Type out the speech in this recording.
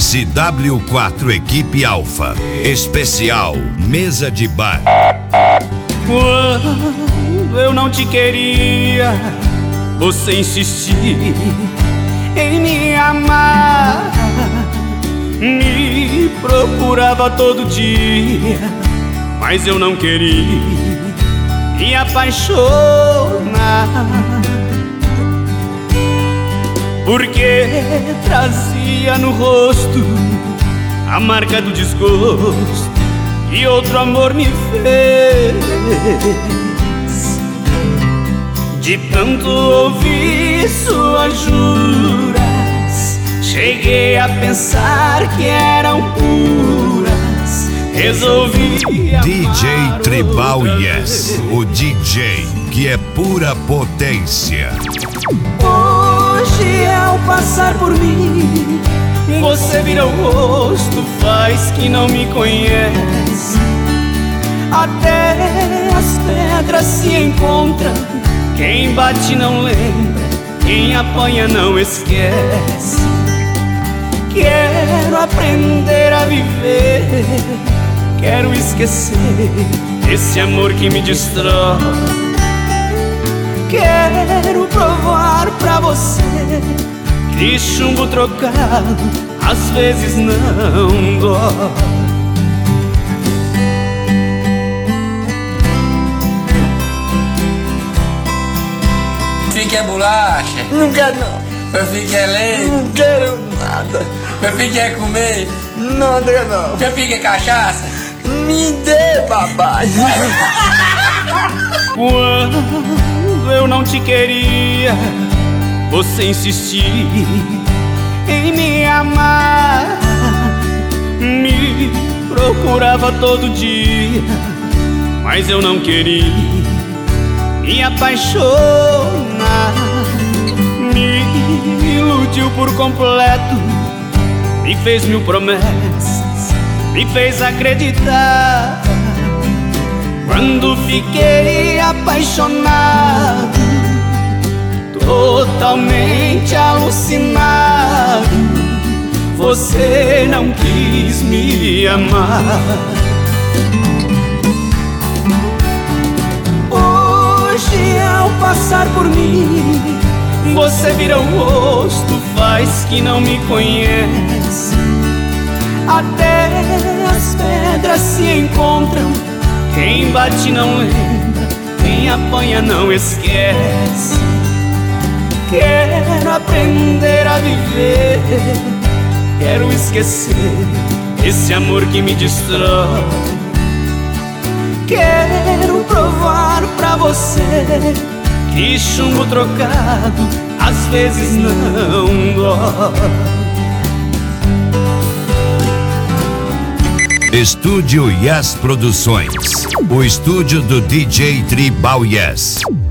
SW4 Equipe Alfa. Especial Mesa de Bar. Quando eu não te queria, você insistia em me amar. Me procurava todo dia, mas eu não queria me apaixonar, porque trazia no rosto a marca do desgosto que outro amor me fez. De tanto ouvir suas juras, cheguei a pensar que eram puras. Resolvi DJ Tribal Yes, o DJ que é pura potência. Hoje ao passar por mim, você vira o rosto, faz que não me conhece. Até as pedras se encontram, quem bate não lembra, quem apanha não esquece. Quero aprender a viver, quero esquecer esse amor que me destrói. Quero provar pra você que chumbo trocado às vezes não dói. Fique é bolacha? Não quero não. Eu fique é leite? Não quero nada. Eu fique é comer? Nada não. Eu fique é cachaça? Me dê, papai. Quando eu não te queria, você insistia em me amar. Me procurava todo dia, mas eu não queria me apaixonar. Me iludiu por completo, me fez mil promessas, me fez acreditar. Quando fiquei apaixonado, totalmente alucinado, você não quis me amar. Hoje ao passar por mim, você vira o rosto, faz que não me conhece. Até as pedras se encontram, quem bate não lembra, quem apanha não esquece. Quero aprender a viver, quero esquecer esse amor que me destrói. Quero provar pra você que chumbo trocado às vezes não dói. Estúdio Yes Produções, o estúdio do DJ Tribal Yes.